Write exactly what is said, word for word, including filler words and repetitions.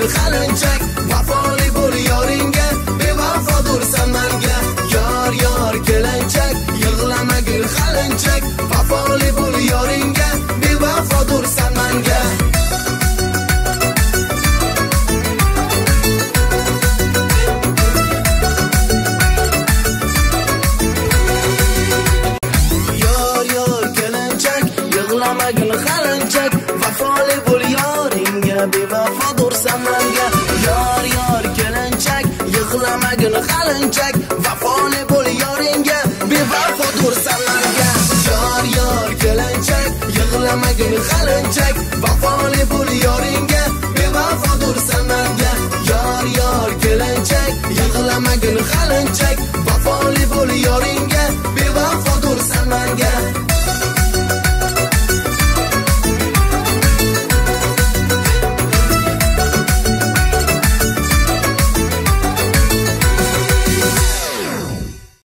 qalinchak, vafoli bo'l yoringga, bevafodirsan menga. Yor yor kelinchak, yig'lamagin qalinchak, vafoli bo'l yoringga, bevafodirsan menga. Yig'lamagin qalinchak, vafoli bo'l yoringga, bevafodirsan menga. Yor yor kelinchak, yig'lamagin qalinchak, vafoli bo'l yoringga, bevafodirsan menga. Yor yor kelinchak, yig'lamagin qalinchak, vafoli bo'l yoringga, bevafodirsan menga. Yor yor kelinchak, yig'lamagin qalinchak,